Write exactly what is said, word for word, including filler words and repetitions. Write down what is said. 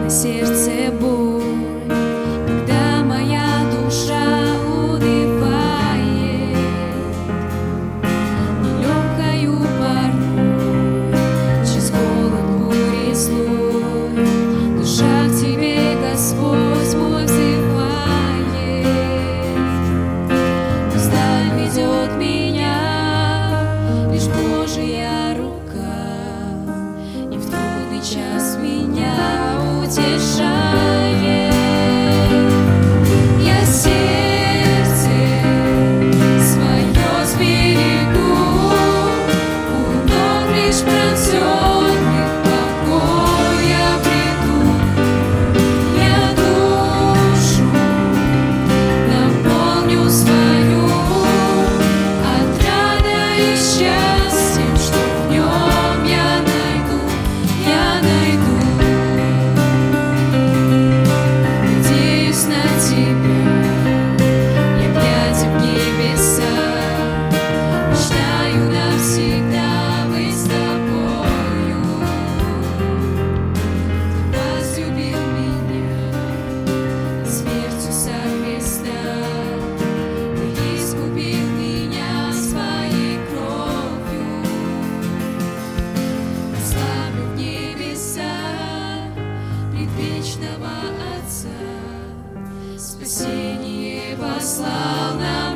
сердце боль, когда моя душа унывает, нелегкою порой, через голод, бури, злой, душа к тебе, Господь мой, взывает. Пусть вдаль ведет меня лишь Божья рука, и в трудный час меня утешает. Я сердце свое сберегу, у ног лишь простерных покой я обрету. Я душу наполню свою отрадой и счастьем, что в нем я найду, я найду. Надеюсь на тебя, я глядя в небеса, мечтаю навсегда быть с тобою. Ты возлюбил меня смертью со креста, ты искупил меня своей кровью. Славлю в небеса предвечного Отца, спасение послал нам.